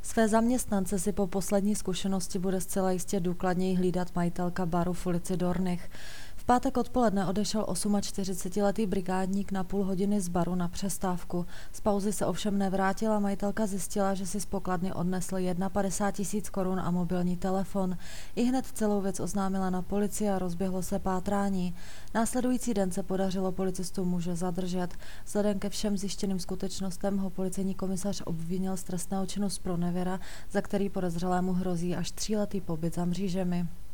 Své zaměstnance si po poslední zkušenosti bude zcela jistě důkladněji hlídat majitelka baru v ulici Dornich. V pátek odpoledne odešel 48letý brigádník na půl hodiny z baru na přestávku. Z pauzy se ovšem nevrátila, majitelka zjistila, že si z pokladny odnesl 51 000 korun a mobilní telefon. Ihned celou věc oznámila na policii a rozběhlo se pátrání. Následující den se podařilo policistům muže zadržet. Vzhledem ke všem zjištěným skutečnostem ho policejní komisař obvinil z trestného činu zpronevěra, za který podezřelému hrozí až 3letý pobyt za mřížemi.